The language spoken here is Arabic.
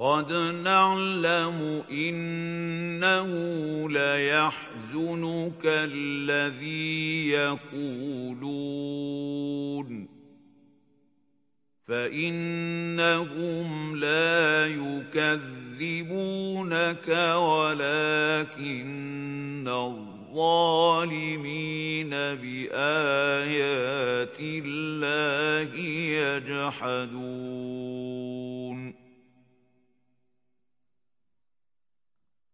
قَدْ نَعْلَمُ إِنَّهُ لَيَحْزُنُكَ الَّذِي يَقُولُونَ فَإِنَّهُمْ لَا يُكَذِّبُونَكَ وَلَكِنَّ الظَّالِمِينَ بِآيَاتِ اللَّهِ يَجْحَدُونَ